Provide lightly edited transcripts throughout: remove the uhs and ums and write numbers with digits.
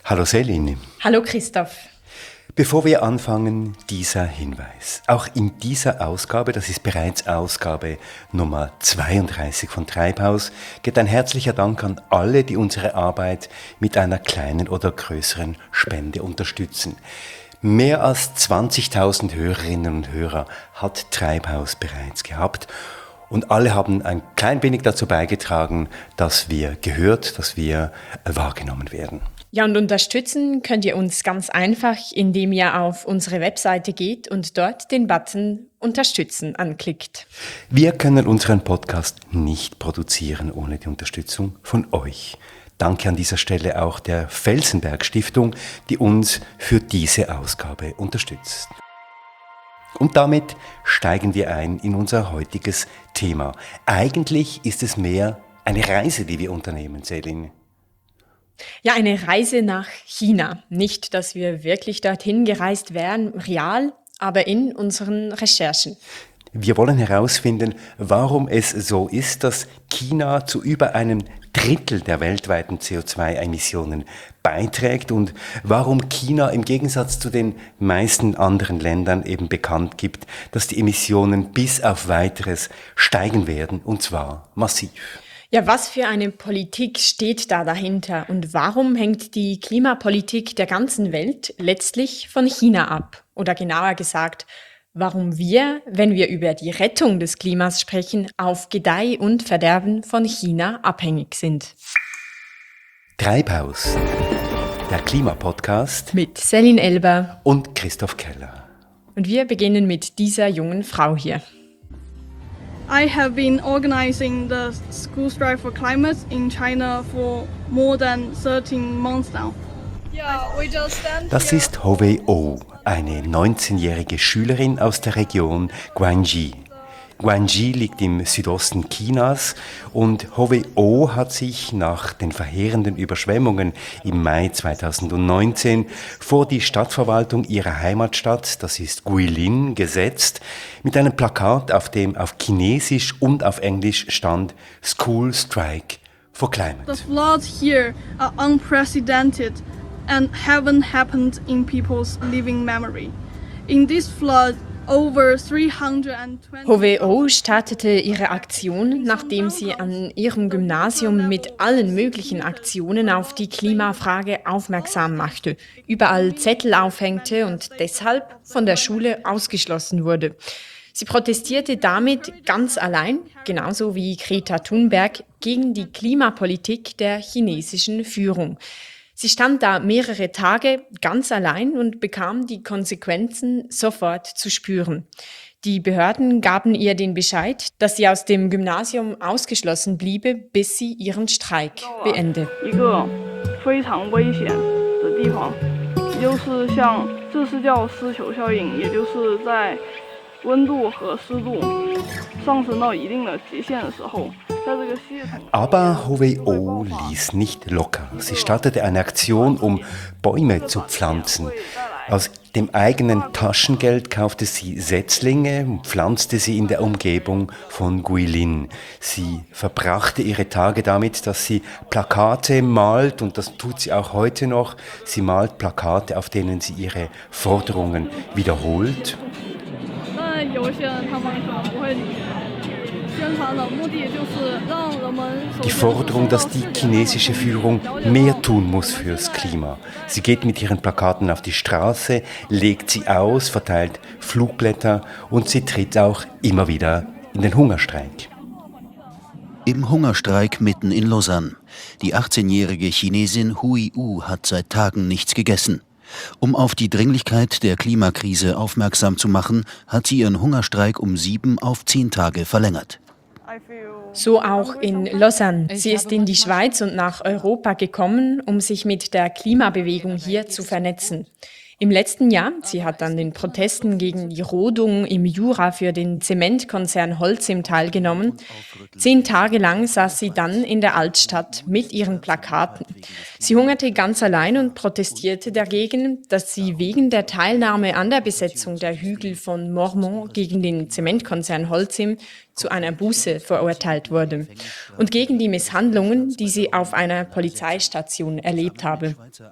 Hallo Selin. Hallo Christoph. Bevor wir anfangen, dieser Hinweis. Auch in dieser Ausgabe, das ist bereits Ausgabe Nummer 32 von Treibhaus, geht ein herzlicher Dank an alle, die unsere Arbeit mit einer kleinen oder größeren Spende unterstützen. Mehr als 20.000 Hörerinnen und Hörer hat Treibhaus bereits gehabt. Und alle haben ein klein wenig dazu beigetragen, dass wir gehört, dass wir wahrgenommen werden. Ja, und unterstützen könnt ihr uns ganz einfach, indem ihr auf unsere Webseite geht und dort den Button Unterstützen anklickt. Wir können unseren Podcast nicht produzieren ohne die Unterstützung von euch. Danke an dieser Stelle auch der Felsenberg Stiftung, die uns für diese Ausgabe unterstützt. Und damit steigen wir ein in unser heutiges Thema. Eigentlich ist es mehr eine Reise, die wir unternehmen, Selin. Ja, eine Reise nach China. Nicht, dass wir wirklich dorthin gereist wären, real, aber in unseren Recherchen. Wir wollen herausfinden, warum es so ist, dass China zu über einem Drittel der weltweiten CO2-Emissionen beiträgt und warum China im Gegensatz zu den meisten anderen Ländern eben bekannt gibt, dass die Emissionen bis auf Weiteres steigen werden, und zwar massiv. Ja, was für eine Politik steht da dahinter und warum hängt die Klimapolitik der ganzen Welt letztlich von China ab? Oder genauer gesagt, warum wir, wenn wir über die Rettung des Klimas sprechen, auf Gedeih und Verderben von China abhängig sind. Treibhaus, der Klimapodcast Mit Selin Elber und Christoph Keller. Und wir beginnen mit dieser jungen Frau hier. I have been organizing the School Strike for Climate in China for more than 13 months now. Das ist Hovey Oh, eine 19-jährige Schülerin aus der Region Guangxi. Guangxi liegt im Südosten Chinas und Hovey Oh hat sich nach den verheerenden Überschwemmungen im Mai 2019 vor die Stadtverwaltung ihrer Heimatstadt, das ist Guilin, gesetzt, mit einem Plakat, auf dem auf Chinesisch und auf Englisch stand School Strike for Climate. The floods here are unprecedented and haven't happened in people's living memory. In this flood, over 320 Hovey Oh startete ihre Aktion, nachdem sie an ihrem Gymnasium mit allen möglichen Aktionen auf die Klimafrage aufmerksam machte, überall Zettel aufhängte und deshalb von der Schule ausgeschlossen wurde. Sie protestierte damit ganz allein, genauso wie Greta Thunberg, gegen die Klimapolitik der chinesischen Führung. Sie stand da mehrere Tage ganz allein und bekam die Konsequenzen sofort zu spüren. Die Behörden gaben ihr den Bescheid, dass sie aus dem Gymnasium ausgeschlossen bliebe, bis sie ihren Streik beende. Aber Hovey Oh ließ nicht locker. Sie startete eine Aktion, um Bäume zu pflanzen. Aus dem eigenen Taschengeld kaufte sie Setzlinge und pflanzte sie in der Umgebung von Guilin. Sie verbrachte ihre Tage damit, dass sie Plakate malt, und das tut sie auch heute noch. Sie malt Plakate, auf denen sie ihre Forderungen wiederholt. Die Forderung, dass die chinesische Führung mehr tun muss fürs Klima. Sie geht mit ihren Plakaten auf die Straße, legt sie aus, verteilt Flugblätter und sie tritt auch immer wieder in den Hungerstreik. Im Hungerstreik mitten in Lausanne. Die 18-jährige Chinesin Hui U hat seit Tagen nichts gegessen. Um auf die Dringlichkeit der Klimakrise aufmerksam zu machen, hat sie ihren Hungerstreik um 7 auf 10 Tage verlängert. So auch in Lausanne. Sie ist in die Schweiz und nach Europa gekommen, um sich mit der Klimabewegung hier zu vernetzen. Im letzten Jahr, sie hat an den Protesten gegen die Rodung im Jura für den Zementkonzern Holcim teilgenommen. 10 Tage lang saß sie dann in der Altstadt mit ihren Plakaten. Sie hungerte ganz allein und protestierte dagegen, dass sie wegen der Teilnahme an der Besetzung der Hügel von Mormont gegen den Zementkonzern Holcim zu einer Buße verurteilt wurde und gegen die Misshandlungen, die sie auf einer Polizeistation erlebt habe.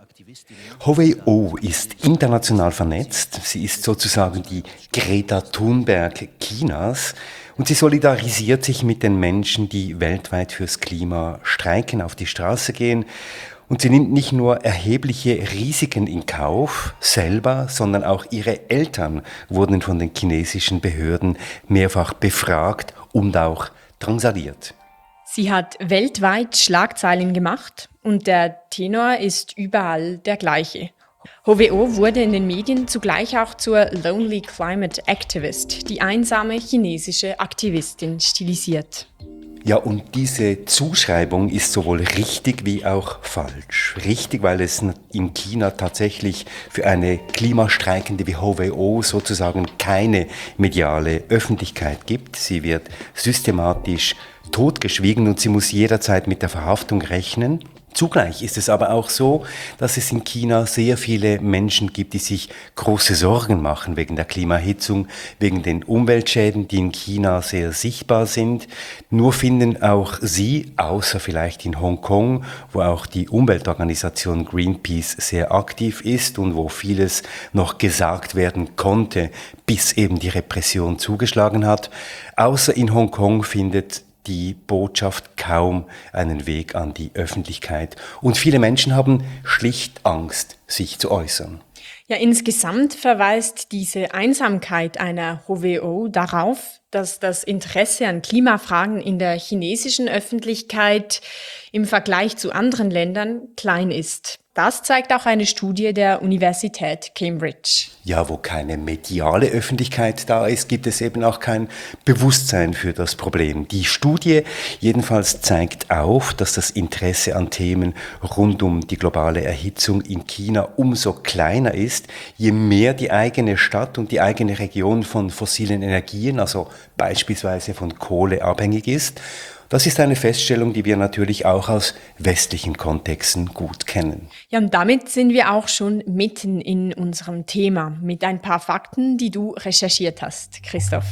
Hovey O ist international vernetzt. Sie ist sozusagen die Greta Thunberg Chinas und sie solidarisiert sich mit den Menschen, die weltweit fürs Klima streiken, auf die Straße gehen. Und sie nimmt nicht nur erhebliche Risiken in Kauf selber, sondern auch ihre Eltern wurden von den chinesischen Behörden mehrfach befragt und auch drangsaliert. Sie hat weltweit Schlagzeilen gemacht und der Tenor ist überall der gleiche. Hovey O wurde in den Medien zugleich auch zur Lonely Climate Activist, die einsame chinesische Aktivistin, stilisiert. Ja, und diese Zuschreibung ist sowohl richtig wie auch falsch. Richtig, weil es in China tatsächlich für eine Klimastreikende wie Hovey O sozusagen keine mediale Öffentlichkeit gibt. Sie wird systematisch totgeschwiegen und sie muss jederzeit mit der Verhaftung rechnen. Zugleich ist es aber auch so, dass es in China sehr viele Menschen gibt, die sich große Sorgen machen wegen der Klimaerhitzung, wegen den Umweltschäden, die in China sehr sichtbar sind. Nur finden auch sie, außer vielleicht in Hongkong, wo auch die Umweltorganisation Greenpeace sehr aktiv ist und wo vieles noch gesagt werden konnte, bis eben die Repression zugeschlagen hat, außer in Hongkong findet die Botschaft kaum einen Weg an die Öffentlichkeit. Und viele Menschen haben schlicht Angst, sich zu äußern. Ja, insgesamt verweist diese Einsamkeit einer Hovey O darauf, dass das Interesse an Klimafragen in der chinesischen Öffentlichkeit im Vergleich zu anderen Ländern klein ist. Das zeigt auch eine Studie der Universität Cambridge. Ja, wo keine mediale Öffentlichkeit da ist, gibt es eben auch kein Bewusstsein für das Problem. Die Studie jedenfalls zeigt auf, dass das Interesse an Themen rund um die globale Erhitzung in China umso kleiner ist, je mehr die eigene Stadt und die eigene Region von fossilen Energien, also beispielsweise von Kohle, abhängig ist. Das ist eine Feststellung, die wir natürlich auch aus westlichen Kontexten gut kennen. Ja, und damit sind wir auch schon mitten in unserem Thema mit ein paar Fakten, die du recherchiert hast, Christoph.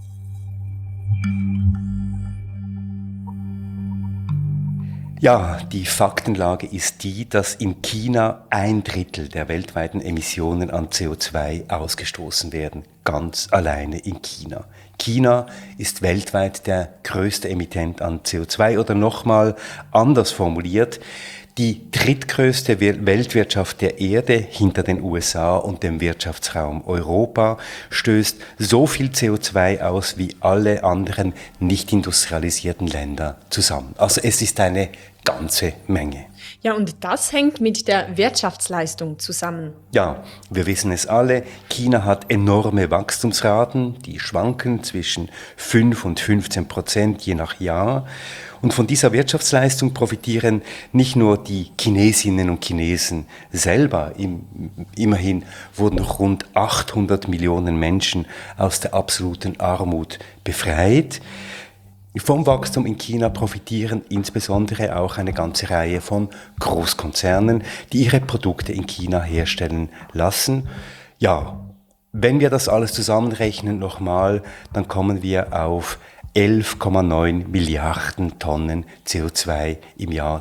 Ja, die Faktenlage ist die, dass in China 1/3 der weltweiten Emissionen an CO2 ausgestoßen werden, ganz alleine in China. China ist weltweit der größte Emittent an CO2 oder nochmal anders formuliert, die drittgrößte Weltwirtschaft der Erde hinter den USA und dem Wirtschaftsraum Europa stößt so viel CO2 aus wie alle anderen nicht industrialisierten Länder zusammen. Also es ist eine ganze Menge. Ja, und das hängt mit der Wirtschaftsleistung zusammen. Ja, wir wissen es alle, China hat enorme Wachstumsraten, die schwanken zwischen 5 und 15% je nach Jahr. Und von dieser Wirtschaftsleistung profitieren nicht nur die Chinesinnen und Chinesen selber. Immerhin wurden rund 800 Millionen Menschen aus der absoluten Armut befreit. Vom Wachstum in China profitieren insbesondere auch eine ganze Reihe von Großkonzernen, die ihre Produkte in China herstellen lassen. Ja, wenn wir das alles zusammenrechnen nochmal, dann kommen wir auf 11,9 Milliarden Tonnen CO2 im Jahr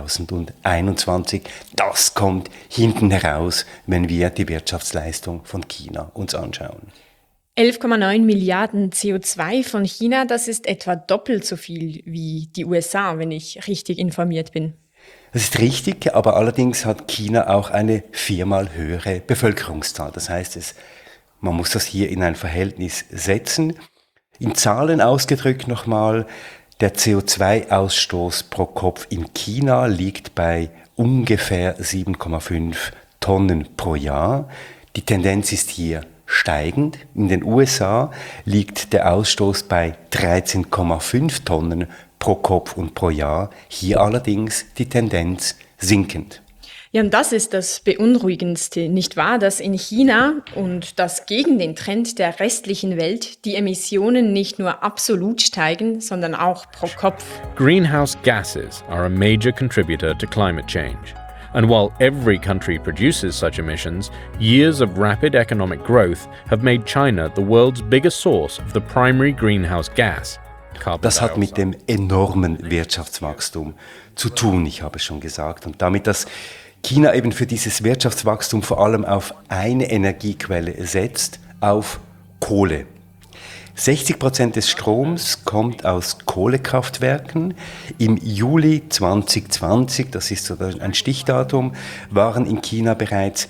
2021. Das kommt hinten heraus, wenn wir die Wirtschaftsleistung von China uns anschauen. 11,9 Milliarden CO2 von China, das ist etwa doppelt so viel wie die USA, wenn ich richtig informiert bin. Das ist richtig, aber allerdings hat China auch eine 4-mal höhere Bevölkerungszahl. Das heißt, man muss das hier in ein Verhältnis setzen. In Zahlen ausgedrückt nochmal, der CO2-Ausstoß pro Kopf in China liegt bei ungefähr 7,5 Tonnen pro Jahr. Die Tendenz ist hier steigend. In den USA liegt der Ausstoß bei 13,5 Tonnen pro Kopf und pro Jahr. Hier allerdings die Tendenz sinkend. Ja, und das ist das Beunruhigendste, nicht wahr? Dass in China und das gegen den Trend der restlichen Welt die Emissionen nicht nur absolut steigen, sondern auch pro Kopf. Greenhouse gases are a major contributor to climate change. And while every country produces such emissions, years of rapid economic growth have made China the world's biggest source of the primary greenhouse gas. carbon Das hat mit dioxide. dem enormen Wirtschaftswachstum zu tun, ich habe es schon gesagt. Und damit, dass China eben für dieses Wirtschaftswachstum vor allem auf eine Energiequelle setzt, auf Kohle. 60% des Stroms kommt aus Kohlekraftwerken. Im Juli 2020, das ist so ein Stichdatum, waren in China bereits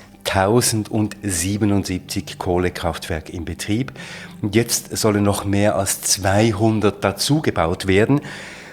1077 Kohlekraftwerke in Betrieb. Und jetzt sollen noch mehr als 200 dazugebaut werden.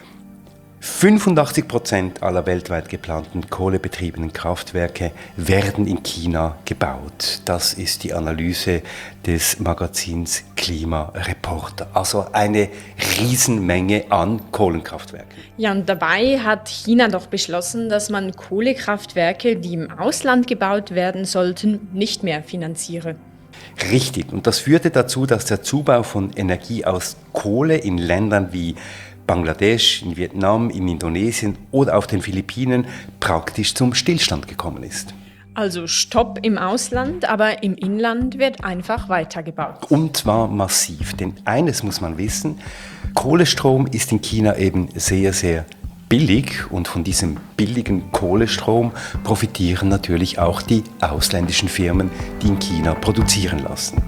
85% aller weltweit geplanten kohlebetriebenen Kraftwerke werden in China gebaut. Das ist die Analyse des Magazins Klimareporter. Also eine Riesenmenge an Kohlenkraftwerken. Ja, und dabei hat China doch beschlossen, dass man Kohlekraftwerke, die im Ausland gebaut werden sollten, nicht mehr finanziere. Richtig. Und das führte dazu, dass der Zubau von Energie aus Kohle in Ländern wie Bangladesch, in Vietnam, in Indonesien oder auf den Philippinen praktisch zum Stillstand gekommen ist. Also Stopp im Ausland, aber im Inland wird einfach weitergebaut. Und zwar massiv. Denn eines muss man wissen, Kohlestrom ist in China eben sehr, sehr billig. Und von diesem billigen Kohlestrom profitieren natürlich auch die ausländischen Firmen, die in China produzieren lassen.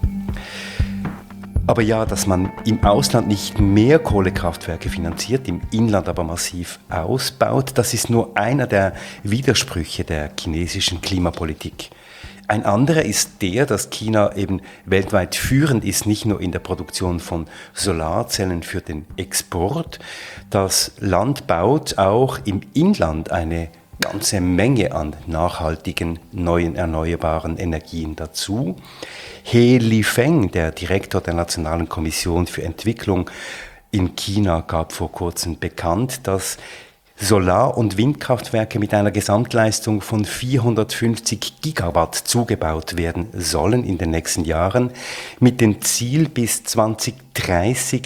Aber ja, dass man im Ausland nicht mehr Kohlekraftwerke finanziert, im Inland aber massiv ausbaut, das ist nur einer der Widersprüche der chinesischen Klimapolitik. Ein anderer ist der, dass China eben weltweit führend ist, nicht nur in der Produktion von Solarzellen für den Export. Das Land baut auch im Inland eine ganze Menge an nachhaltigen, neuen, erneuerbaren Energien dazu. He Lifeng, der Direktor der Nationalen Kommission für Entwicklung in China, gab vor kurzem bekannt, dass Solar- und Windkraftwerke mit einer Gesamtleistung von 450 Gigawatt zugebaut werden sollen in den nächsten Jahren, mit dem Ziel bis 2030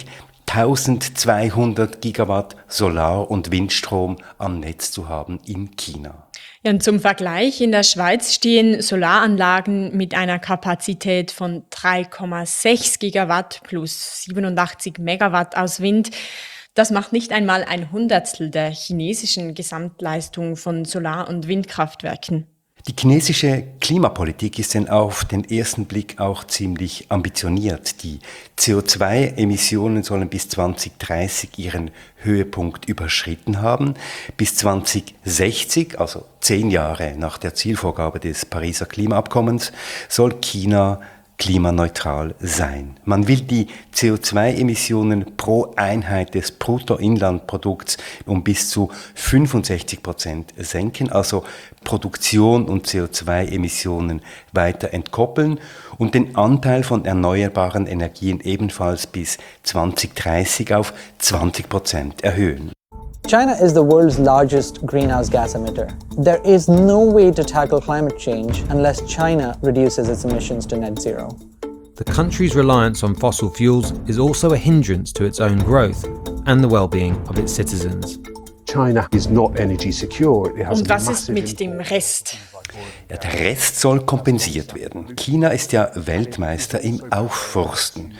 1200 Gigawatt Solar- und Windstrom am Netz zu haben in China. Ja, und zum Vergleich, in der Schweiz stehen Solaranlagen mit einer Kapazität von 3,6 Gigawatt plus 87 Megawatt aus Wind. Das macht nicht einmal ein Hundertstel der chinesischen Gesamtleistung von Solar- und Windkraftwerken. Die chinesische Klimapolitik ist denn auf den ersten Blick auch ziemlich ambitioniert. Die CO2-Emissionen sollen bis 2030 ihren Höhepunkt überschritten haben. Bis 2060, also 10 Jahre nach der Zielvorgabe des Pariser Klimaabkommens, soll China klimaneutral sein. Man will die CO2-Emissionen pro Einheit des Bruttoinlandprodukts um bis zu 65% senken, also Produktion und CO2-Emissionen weiter entkoppeln und den Anteil von erneuerbaren Energien ebenfalls bis 2030 auf 20% erhöhen. China is the world's largest greenhouse gas emitter. There is no way to tackle climate change unless China reduces its emissions to net zero. The country's reliance on fossil fuels is also a hindrance to its own growth and the well-being of its citizens. China is not energy secure. It has Und a was ist massive mit dem Rest? Ja, der Rest soll kompensiert werden. China ist ja Weltmeister im Aufforsten.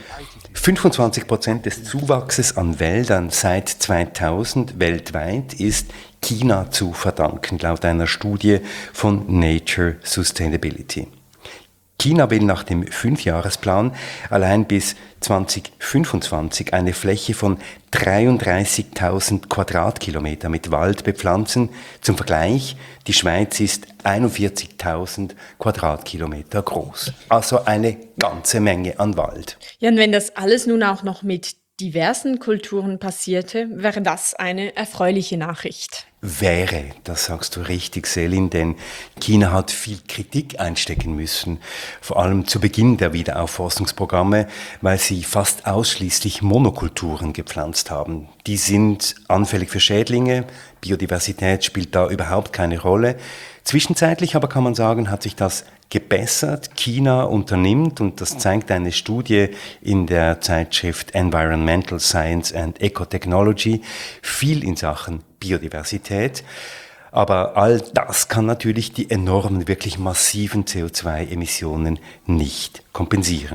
25% des Zuwachses an Wäldern seit 2000 weltweit ist China zu verdanken, laut einer Studie von Nature Sustainability. China will nach dem 5-Jahresplan allein bis 2025 eine Fläche von 33.000 Quadratkilometer mit Wald bepflanzen. Zum Vergleich, die Schweiz ist 41.000 Quadratkilometer groß. Also eine ganze Menge an Wald. Ja, und wenn das alles nun auch noch mit diversen Kulturen passierte, wäre das eine erfreuliche Nachricht. Wäre, das sagst du richtig, Selin, denn China hat viel Kritik einstecken müssen, vor allem zu Beginn der Wiederaufforstungsprogramme, weil sie fast ausschließlich Monokulturen gepflanzt haben. Die sind anfällig für Schädlinge, Biodiversität spielt da überhaupt keine Rolle. Zwischenzeitlich aber kann man sagen, hat sich das gebessert. China unternimmt, und das zeigt eine Studie in der Zeitschrift Environmental Science and Ecotechnology, viel in Sachen Biodiversität. Aber all das kann natürlich die enormen, wirklich massiven CO2-Emissionen nicht kompensieren.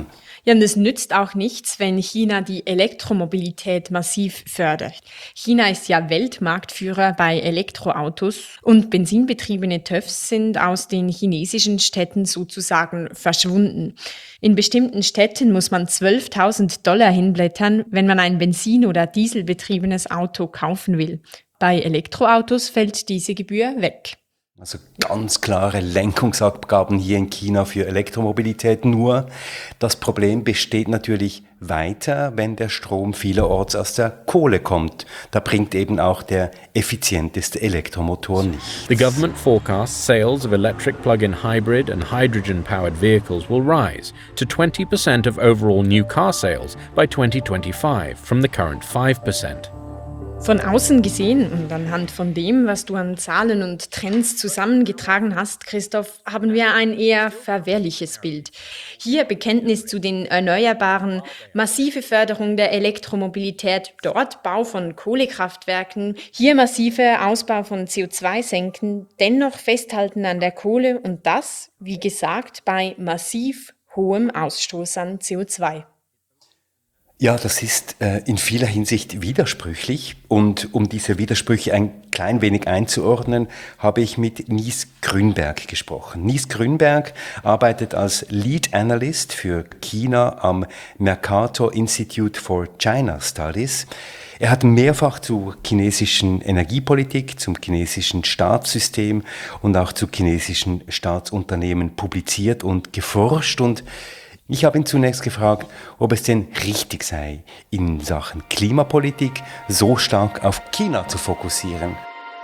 Ja, und es nützt auch nichts, wenn China die Elektromobilität massiv fördert. China ist ja Weltmarktführer bei Elektroautos und benzinbetriebene TÜVs sind aus den chinesischen Städten sozusagen verschwunden. In bestimmten Städten muss man $12.000 hinblättern, wenn man ein Benzin- oder Dieselbetriebenes Auto kaufen will. Bei Elektroautos fällt diese Gebühr weg. Also ganz klare Lenkungsabgaben hier in China für Elektromobilität. Nur das Problem besteht natürlich weiter, wenn der Strom vielerorts aus der Kohle kommt. Da bringt eben auch der effizienteste Elektromotor nicht. The government forecasts sales of electric plug-in hybrid and hydrogen-powered vehicles will rise to 20% of overall new car sales by 2025 from the current 5%. Von außen gesehen und anhand von dem, was du an Zahlen und Trends zusammengetragen hast, Christoph, haben wir ein eher verwehrliches Bild. Hier Bekenntnis zu den Erneuerbaren, massive Förderung der Elektromobilität, dort Bau von Kohlekraftwerken, hier massive Ausbau von CO2-Senken, dennoch festhalten an der Kohle und das, wie gesagt, bei massiv hohem Ausstoß an CO2. Ja, das ist in vieler Hinsicht widersprüchlich und um diese Widersprüche ein klein wenig einzuordnen, habe ich mit Nies Grünberg gesprochen. Nies Grünberg arbeitet als Lead Analyst für China am Mercator Institute for China Studies. Er hat mehrfach zur chinesischen Energiepolitik, zum chinesischen Staatssystem und auch zu chinesischen Staatsunternehmen publiziert und geforscht und ich habe ihn zunächst gefragt, ob es denn richtig sei, in Sachen Klimapolitik so stark auf China zu fokussieren.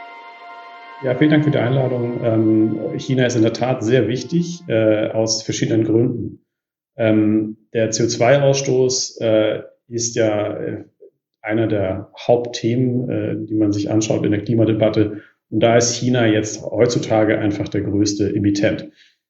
Ja, vielen Dank für die Einladung. China ist in der Tat sehr wichtig, aus verschiedenen Gründen. Der CO2-Ausstoß ist ja einer der Hauptthemen, die man sich anschaut in der Klimadebatte. Und da ist China jetzt heutzutage einfach der größte Emittent.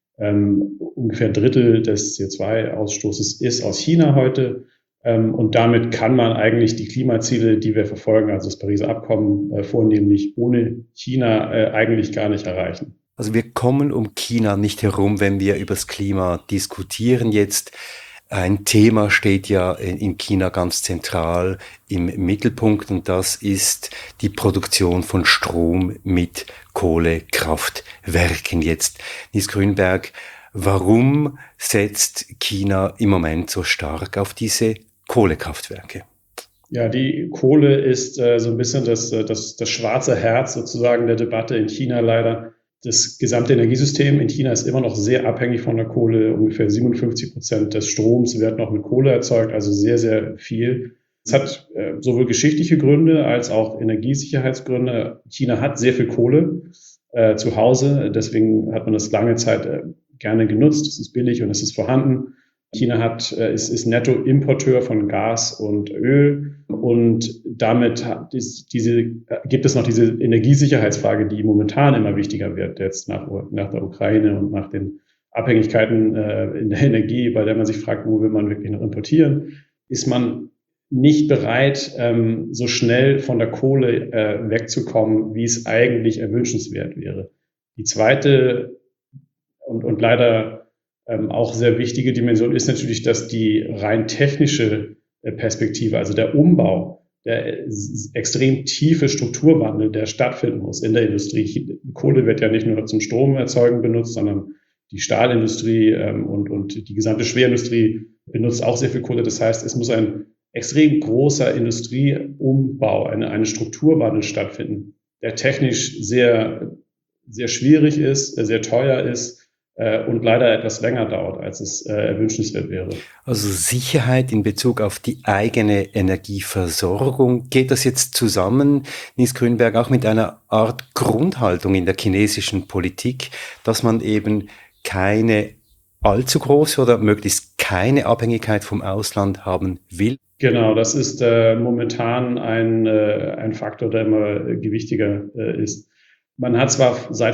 Ungefähr ein Drittel des CO2-Ausstoßes ist aus China heute. Und damit kann man eigentlich die Klimaziele, die wir verfolgen, also das Pariser Abkommen, vornehmlich ohne China eigentlich gar nicht erreichen. Also wir kommen um China nicht herum, wenn wir über das Klima diskutieren jetzt. Ein Thema steht ja in China ganz zentral im Mittelpunkt und das ist die Produktion von Strom mit Kohlekraftwerken. Jetzt, Nies Grünberg, warum setzt China im Moment so stark auf diese Kohlekraftwerke? Ja, die Kohle ist so ein bisschen das schwarze Herz sozusagen der Debatte in China leider. Das gesamte Energiesystem in China ist immer noch sehr abhängig von der Kohle. Ungefähr 57% des Stroms wird noch mit Kohle erzeugt, also sehr, sehr viel. Es hat sowohl geschichtliche Gründe als auch Energiesicherheitsgründe. China hat sehr viel Kohle zu Hause, deswegen hat man das lange Zeit gerne genutzt. Es ist billig und es ist vorhanden. China ist Nettoimporteur von Gas und Öl und damit gibt es noch diese Energiesicherheitsfrage, die momentan immer wichtiger wird, jetzt nach der Ukraine und nach den Abhängigkeiten in der Energie, bei der man sich fragt, wo will man wirklich noch importieren, ist man nicht bereit, so schnell von der Kohle wegzukommen, wie es eigentlich erwünschenswert wäre. Die zweite und leider auch sehr wichtige Dimension ist natürlich, dass die rein technische Perspektive, also der Umbau, der extrem tiefe Strukturwandel, der stattfinden muss in der Industrie. Kohle wird ja nicht nur zum Stromerzeugen benutzt, sondern die Stahlindustrie und die gesamte Schwerindustrie benutzt auch sehr viel Kohle. Das heißt, es muss ein extrem großer Industrieumbau, eine Strukturwandel stattfinden, der technisch sehr, sehr schwierig ist, sehr teuer ist, und leider etwas länger dauert, als es erwünschenswert wäre. Also Sicherheit in Bezug auf die eigene Energieversorgung. Geht das jetzt zusammen, Nies Grünberg, auch mit einer Art Grundhaltung in der chinesischen Politik, dass man eben keine allzu große oder möglichst keine Abhängigkeit vom Ausland haben will? Genau, das ist momentan ein Faktor, der immer gewichtiger ist. Man hat zwar seit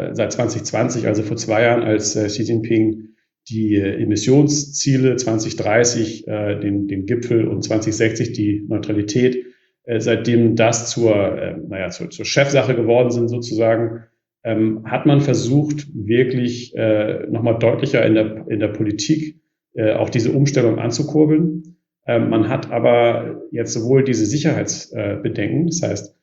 2020, also vor 2 Jahren, als Xi Jinping die Emissionsziele 2030, den Gipfel und 2060 die Neutralität, seitdem das zur Chefsache geworden sind sozusagen, hat man versucht, wirklich nochmal deutlicher in der Politik auch diese Umstellung anzukurbeln. Man hat aber jetzt sowohl diese Sicherheitsbedenken, das heißt,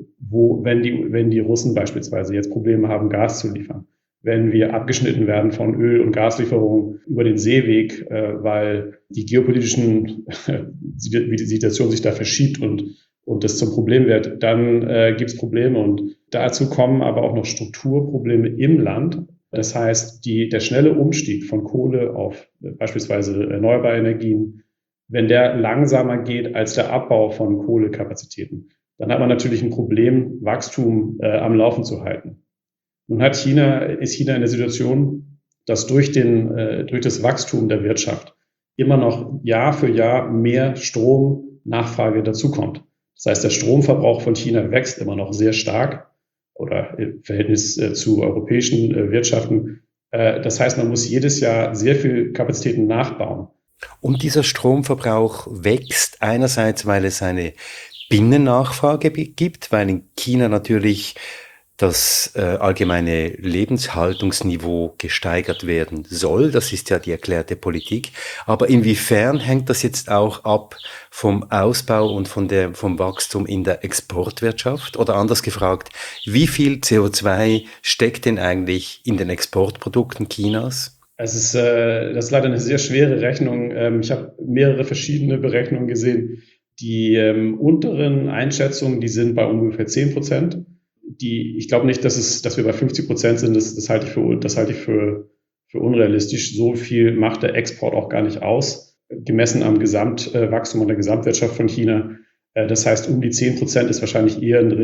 wenn die Russen beispielsweise jetzt Probleme haben, Gas zu liefern, wenn wir abgeschnitten werden von Öl- und Gaslieferungen über den Seeweg, weil die geopolitischen wie die Situation sich da verschiebt und das zum Problem wird, dann gibt es Probleme. Und dazu kommen aber auch noch Strukturprobleme im Land. Das heißt, der schnelle Umstieg von Kohle auf beispielsweise erneuerbare Energien, wenn der langsamer geht als der Abbau von Kohlekapazitäten, dann hat man natürlich ein Problem, Wachstum am Laufen zu halten. Nun ist China in der Situation, dass durch das Wachstum der Wirtschaft immer noch Jahr für Jahr mehr Stromnachfrage dazukommt. Das heißt, der Stromverbrauch von China wächst immer noch sehr stark oder im Verhältnis zu europäischen Wirtschaften. Das heißt, man muss jedes Jahr sehr viel Kapazitäten nachbauen. Und dieser Stromverbrauch wächst einerseits, weil es eine Binnennachfrage gibt, weil in China natürlich das allgemeine Lebenshaltungsniveau gesteigert werden soll. Das ist ja die erklärte Politik. Aber inwiefern hängt das jetzt auch ab vom Ausbau und vom Wachstum in der Exportwirtschaft? Oder anders gefragt, wie viel CO2 steckt denn eigentlich in den Exportprodukten Chinas? Das ist leider eine sehr schwere Rechnung. Ich habe mehrere verschiedene Berechnungen gesehen. Die unteren Einschätzungen, die sind bei ungefähr 10%. Ich glaube nicht, dass wir bei 50% sind. Das halte ich für unrealistisch. So viel macht der Export auch gar nicht aus, gemessen am Gesamtwachstum und der Gesamtwirtschaft von China. Das heißt, um die 10% ist wahrscheinlich eher eine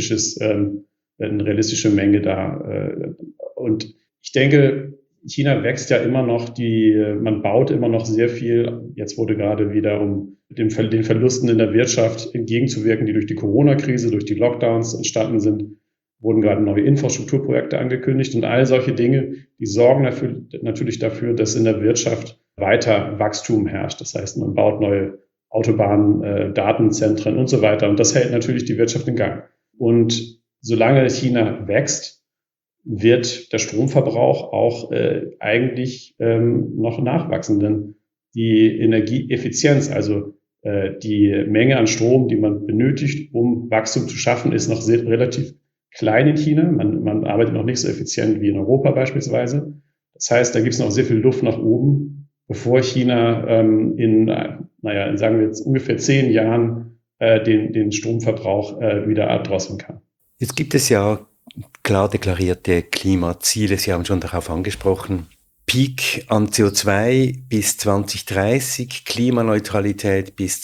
realistische Menge da. Und ich denke, China wächst ja immer noch, man baut immer noch sehr viel. Jetzt wurde gerade wieder, um den Verlusten in der Wirtschaft entgegenzuwirken, die durch die Corona-Krise, durch die Lockdowns entstanden sind, wurden gerade neue Infrastrukturprojekte angekündigt. Und all solche Dinge, die sorgen natürlich dafür, dass in der Wirtschaft weiter Wachstum herrscht. Das heißt, man baut neue Autobahnen, Datenzentren und so weiter. Und das hält natürlich die Wirtschaft in Gang. Und solange China wächst, wird der Stromverbrauch auch eigentlich noch nachwachsen. Denn die Energieeffizienz, also die Menge an Strom, die man benötigt, um Wachstum zu schaffen, ist noch relativ klein in China. Man arbeitet noch nicht so effizient wie in Europa beispielsweise. Das heißt, da gibt es noch sehr viel Luft nach oben, bevor China sagen wir jetzt ungefähr 10 Jahren den Stromverbrauch wieder erdrosseln kann. Jetzt gibt es ja klar deklarierte Klimaziele. Sie haben schon darauf angesprochen. Peak an CO2 bis 2030, Klimaneutralität bis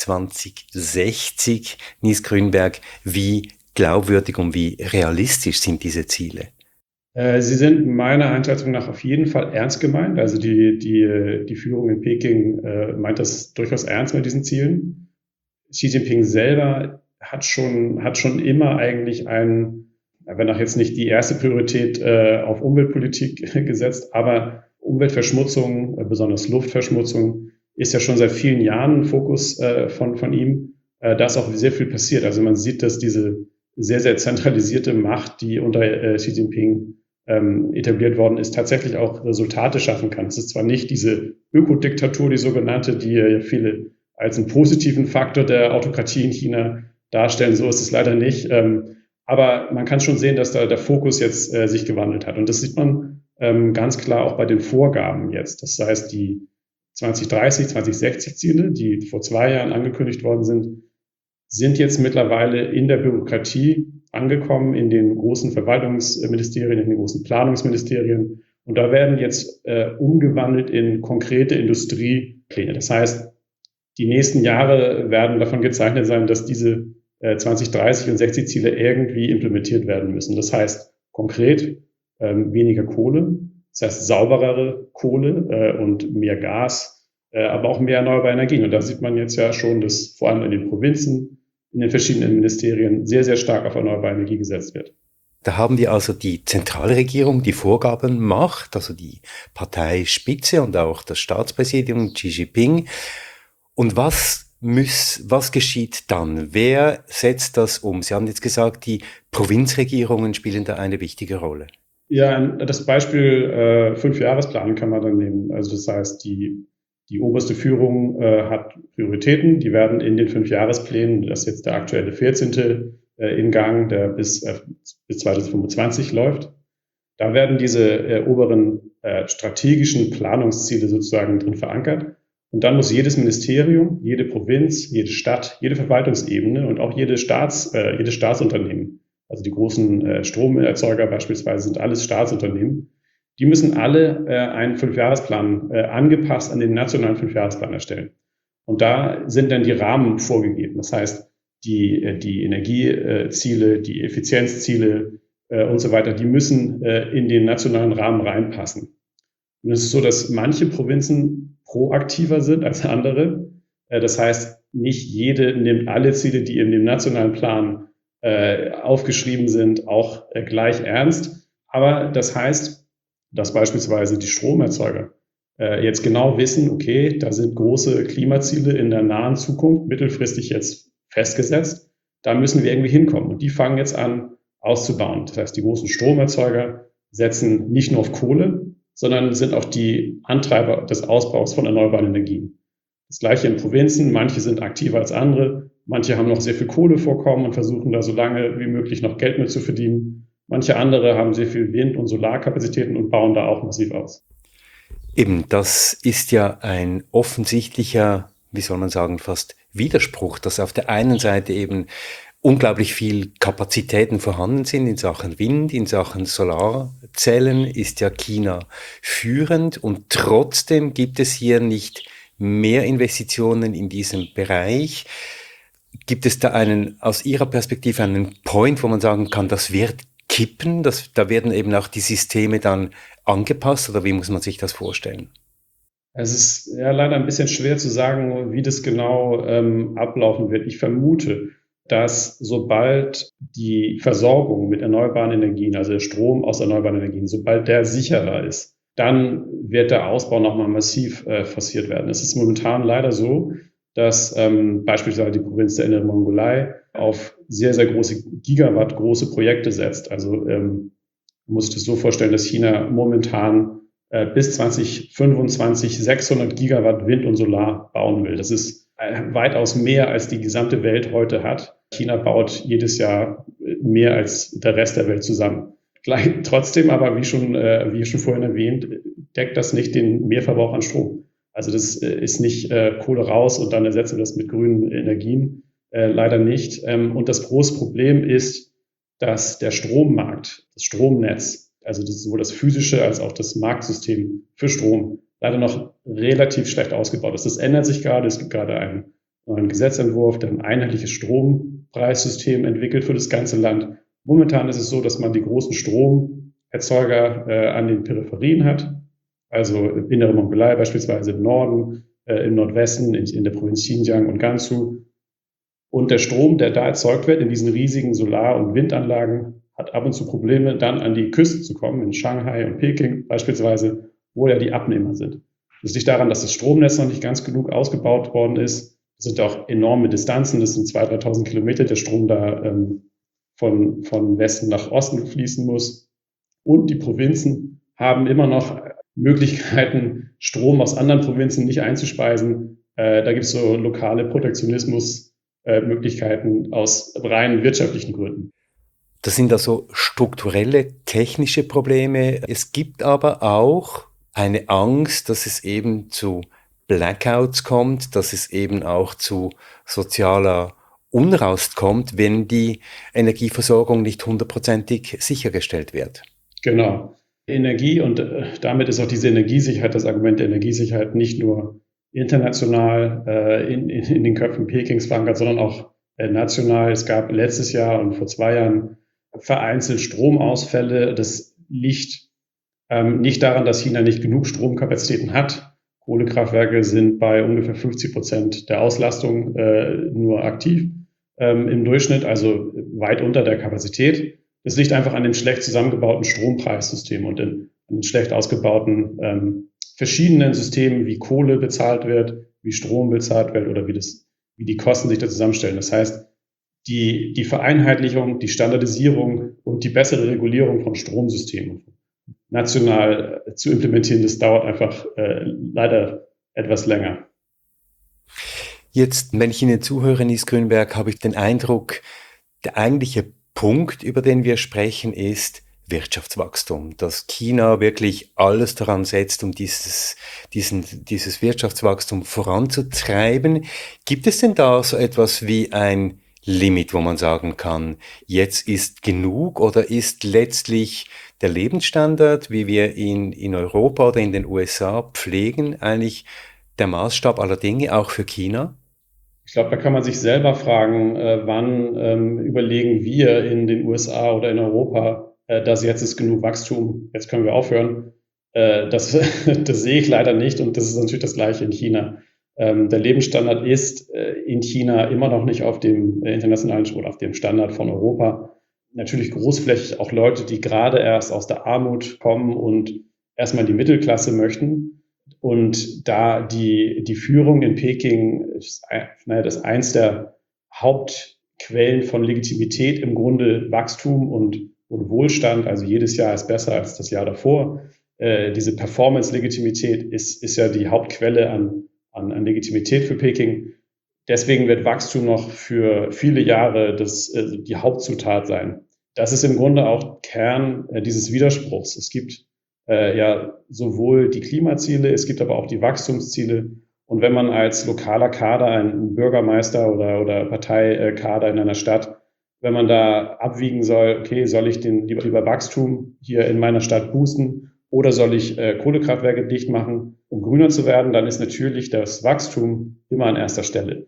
2060. Nils Grünberg, wie glaubwürdig und wie realistisch sind diese Ziele? Sie sind meiner Einschätzung nach auf jeden Fall ernst gemeint. Also die Führung in Peking meint das durchaus ernst mit diesen Zielen. Xi Jinping selber hat schon immer eigentlich wenn auch jetzt nicht die erste Priorität auf Umweltpolitik gesetzt, aber Umweltverschmutzung, besonders Luftverschmutzung, ist ja schon seit vielen Jahren ein Fokus von ihm. Da ist auch sehr viel passiert. Also man sieht, dass diese sehr, sehr zentralisierte Macht, die unter Xi Jinping etabliert worden ist, tatsächlich auch Resultate schaffen kann. Es ist zwar nicht diese Ökodiktatur, die sogenannte, die ja viele als einen positiven Faktor der Autokratie in China darstellen, so ist es leider nicht. Aber man kann schon sehen, dass da der Fokus jetzt sich gewandelt hat. Und das sieht man ganz klar auch bei den Vorgaben jetzt. Das heißt, die 2030, 2060 Ziele, die vor 2 Jahren angekündigt worden sind jetzt mittlerweile in der Bürokratie angekommen, in den großen Verwaltungsministerien, in den großen Planungsministerien. Und da werden jetzt umgewandelt in konkrete Industriepläne. Das heißt, die nächsten Jahre werden davon gezeichnet sein, dass diese 2030 und 60 Ziele irgendwie implementiert werden müssen. Das heißt konkret weniger Kohle, das heißt sauberere Kohle und mehr Gas, aber auch mehr erneuerbare Energien. Und da sieht man jetzt ja schon, dass vor allem in den Provinzen, in den verschiedenen Ministerien sehr, sehr stark auf erneuerbare Energie gesetzt wird. Da haben wir also die Zentralregierung, die Vorgaben macht, also die Parteispitze und auch das Staatspräsidium Xi Jinping. Und was geschieht dann? Wer setzt das um? Sie haben jetzt gesagt, die Provinzregierungen spielen da eine wichtige Rolle. Ja, das Beispiel 5-Jahresplan kann man dann nehmen. Also das heißt, die Die oberste Führung hat Prioritäten, die werden in den 5-Jahresplänen, das ist jetzt der aktuelle 14. In Gang, der bis 2025 läuft. Da werden diese oberen strategischen Planungsziele sozusagen drin verankert. Und dann muss jedes Ministerium, jede Provinz, jede Stadt, jede Verwaltungsebene und auch jedes Staatsunternehmen, also die großen Stromerzeuger beispielsweise sind alles Staatsunternehmen, die müssen alle einen 5-Jahresplan angepasst an den nationalen 5-Jahresplan erstellen. Und da sind dann die Rahmen vorgegeben. Das heißt, die Energieziele, die Effizienzziele und so weiter, die müssen in den nationalen Rahmen reinpassen. Und es ist so, dass manche Provinzen proaktiver sind als andere. Das heißt, nicht jede nimmt alle Ziele, die in dem nationalen Plan aufgeschrieben sind, auch gleich ernst. Aber das heißt, dass beispielsweise die Stromerzeuger jetzt genau wissen, okay, da sind große Klimaziele in der nahen Zukunft, mittelfristig jetzt festgesetzt, da müssen wir irgendwie hinkommen. Und die fangen jetzt an auszubauen. Das heißt, die großen Stromerzeuger setzen nicht nur auf Kohle, sondern sind auch die Antreiber des Ausbaus von erneuerbaren Energien. Das Gleiche in Provinzen. Manche sind aktiver als andere. Manche haben noch sehr viel Kohlevorkommen und versuchen da so lange wie möglich noch Geld mit zu verdienen. Manche andere haben sehr viel Wind- und Solarkapazitäten und bauen da auch massiv aus. Eben, das ist ja ein offensichtlicher, wie soll man sagen, fast Widerspruch, dass auf der einen Seite eben unglaublich viel Kapazitäten vorhanden sind in Sachen Wind, in Sachen Solarzellen ist ja China führend und trotzdem gibt es hier nicht mehr Investitionen in diesem Bereich. Gibt es da aus Ihrer Perspektive einen Point, wo man sagen kann, das wird kippen, da werden eben auch die Systeme dann angepasst oder wie muss man sich das vorstellen? Es ist ja leider ein bisschen schwer zu sagen, wie das genau ablaufen wird. Ich vermute, dass sobald die Versorgung mit erneuerbaren Energien, also der Strom aus erneuerbaren Energien, sobald der sicherer ist, dann wird der Ausbau nochmal massiv forciert werden. Es ist momentan leider so, dass beispielsweise die Provinz der Inneren Mongolei auf sehr, sehr große Gigawatt große Projekte setzt. Also man muss sich das so vorstellen, dass China momentan bis 2025 600 Gigawatt Wind und Solar bauen will. Das ist weitaus mehr, als die gesamte Welt heute hat. China baut jedes Jahr mehr als der Rest der Welt zusammen. Trotzdem aber, wie schon vorhin erwähnt, deckt das nicht den Mehrverbrauch an Strom. Also das ist nicht Kohle raus und dann ersetzen wir das mit grünen Energien. Leider nicht. Und das große Problem ist, dass der Strommarkt, das Stromnetz, also sowohl das physische als auch das Marktsystem für Strom, leider noch relativ schlecht ausgebaut ist. Das ändert sich gerade. Es gibt gerade einen neuen Gesetzentwurf, der ein einheitliches Strompreissystem entwickelt für das ganze Land. Momentan ist es so, dass man die großen Stromerzeuger an den Peripherien hat, also im Inneren Mongolei beispielsweise im Norden, im Nordwesten, in der Provinz Xinjiang und Gansu. Und der Strom, der da erzeugt wird in diesen riesigen Solar- und Windanlagen, hat ab und zu Probleme, dann an die Küste zu kommen, in Shanghai und Peking beispielsweise, wo ja die Abnehmer sind. Das liegt daran, dass das Stromnetz noch nicht ganz genug ausgebaut worden ist. Das sind auch enorme Distanzen, das sind 2.000, 3.000 Kilometer, der Strom da von Westen nach Osten fließen muss. Und die Provinzen haben immer noch Möglichkeiten, Strom aus anderen Provinzen nicht einzuspeisen. Da gibt es so lokale Protektionismus-Möglichkeiten aus rein wirtschaftlichen Gründen. Das sind also strukturelle, technische Probleme. Es gibt aber auch eine Angst, dass es eben zu Blackouts kommt, dass es eben auch zu sozialer Unrast kommt, wenn die Energieversorgung nicht 100%ig sichergestellt wird. Genau. Energie und damit ist auch diese Energiesicherheit, das Argument der Energiesicherheit nicht nur international in den Köpfen Pekings verankert, sondern auch national. Es gab letztes Jahr und vor 2 Jahren vereinzelt Stromausfälle. Das liegt nicht daran, dass China nicht genug Stromkapazitäten hat. Kohlekraftwerke sind bei ungefähr 50% der Auslastung nur aktiv im Durchschnitt, also weit unter der Kapazität. Das liegt einfach an dem schlecht zusammengebauten Strompreissystem und an den schlecht ausgebauten verschiedenen Systemen, wie Kohle bezahlt wird, wie Strom bezahlt wird oder wie die Kosten sich da zusammenstellen. Das heißt, die Vereinheitlichung, die Standardisierung und die bessere Regulierung von Stromsystemen national zu implementieren, das dauert einfach leider etwas länger. Jetzt, wenn ich Ihnen zuhöre, Nils Grünberg, habe ich den Eindruck, der eigentliche Punkt, über den wir sprechen, ist Wirtschaftswachstum. Dass China wirklich alles daran setzt, um dieses Wirtschaftswachstum voranzutreiben. Gibt es denn da so etwas wie ein Limit, wo man sagen kann, jetzt ist genug, oder ist letztlich der Lebensstandard, wie wir ihn in Europa oder in den USA pflegen, eigentlich der Maßstab aller Dinge, auch für China? Ich glaube, da kann man sich selber fragen, wann überlegen wir in den USA oder in Europa, dass jetzt ist genug Wachstum, jetzt können wir aufhören. Das sehe ich leider nicht, und das ist natürlich das Gleiche in China. Der Lebensstandard ist in China immer noch nicht auf dem internationalen oder auf dem Standard von Europa. Natürlich großflächig auch Leute, die gerade erst aus der Armut kommen und erstmal in die Mittelklasse möchten. Und da die Führung in Peking ist eins der Hauptquellen von Legitimität, im Grunde Wachstum und Wohlstand, also jedes Jahr ist besser als das Jahr davor. Diese Performance-Legitimität ist ja die Hauptquelle an Legitimität für Peking. Deswegen wird Wachstum noch für viele Jahre die Hauptzutat sein. Das ist im Grunde auch Kern dieses Widerspruchs. Es gibt ja sowohl die Klimaziele, es gibt aber auch die Wachstumsziele. Und wenn man als lokaler Kader, ein Bürgermeister oder Parteikader in einer Stadt, wenn man da abwiegen soll, okay, soll ich den lieber Wachstum hier in meiner Stadt boosten oder soll ich Kohlekraftwerke dicht machen, um grüner zu werden, dann ist natürlich das Wachstum immer an erster Stelle.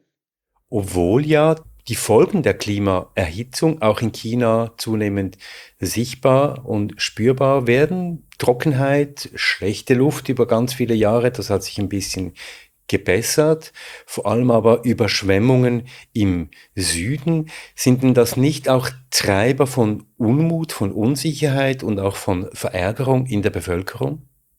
Obwohl ja die Folgen der Klimaerhitzung auch in China zunehmend sichtbar und spürbar werden. Trockenheit, schlechte Luft über ganz viele Jahre, das hat sich ein bisschen gebessert. Vor allem aber Überschwemmungen im Süden. Sind denn das nicht auch Treiber von Unmut, von Unsicherheit und auch von Verärgerung in der Bevölkerung?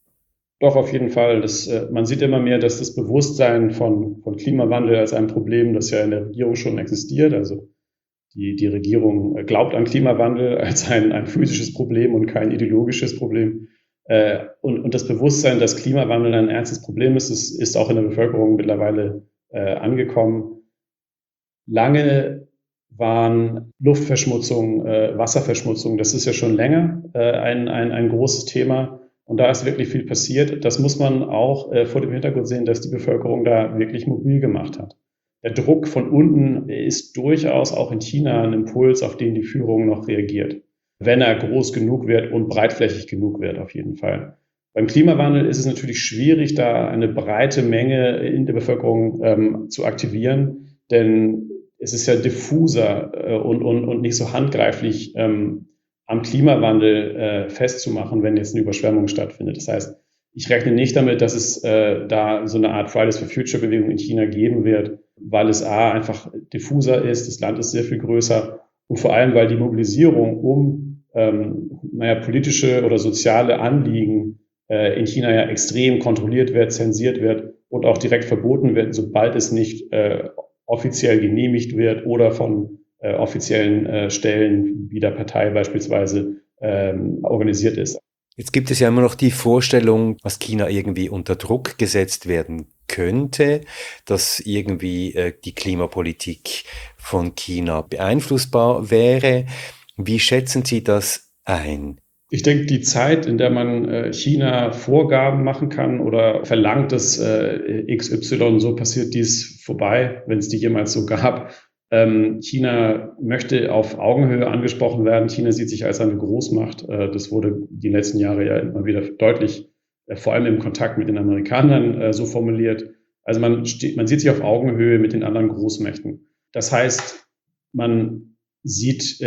Doch, auf jeden Fall. Man sieht immer mehr, dass das Bewusstsein von Klimawandel als ein Problem, das ja in der Regierung schon existiert, also die Regierung glaubt an Klimawandel als ein physisches Problem und kein ideologisches Problem. Und das Bewusstsein, dass Klimawandel ein ernstes Problem ist auch in der Bevölkerung mittlerweile angekommen. Lange waren Luftverschmutzung, Wasserverschmutzung, das ist ja schon länger ein großes Thema. Und da ist wirklich viel passiert. Das muss man auch vor dem Hintergrund sehen, dass die Bevölkerung da wirklich mobil gemacht hat. Der Druck von unten ist durchaus auch in China ein Impuls, auf den die Führung noch reagiert. Wenn er groß genug wird und breitflächig genug wird, auf jeden Fall. Beim Klimawandel ist es natürlich schwierig, da eine breite Menge in der Bevölkerung zu aktivieren, denn es ist ja diffuser und nicht so handgreiflich am Klimawandel festzumachen, wenn jetzt eine Überschwemmung stattfindet. Das heißt, ich rechne nicht damit, dass es da so eine Art Fridays for Future Bewegung in China geben wird, weil es einfach diffuser ist, das Land ist sehr viel größer und vor allem, weil die Mobilisierung um politische oder soziale Anliegen in China ja extrem kontrolliert wird, zensiert wird und auch direkt verboten wird, sobald es nicht offiziell genehmigt wird oder von offiziellen Stellen wie der Partei beispielsweise organisiert ist. Jetzt gibt es ja immer noch die Vorstellung, dass China irgendwie unter Druck gesetzt werden könnte, dass irgendwie die Klimapolitik von China beeinflussbar wäre. Wie schätzen Sie das ein? Ich denke, die Zeit, in der man China Vorgaben machen kann oder verlangt, dass XY so passiert, die ist vorbei, wenn es die jemals so gab. China möchte auf Augenhöhe angesprochen werden. China sieht sich als eine Großmacht. Das wurde die letzten Jahre ja immer wieder deutlich, vor allem im Kontakt mit den Amerikanern so formuliert. Also man sieht sich auf Augenhöhe mit den anderen Großmächten. Das heißt, man sieht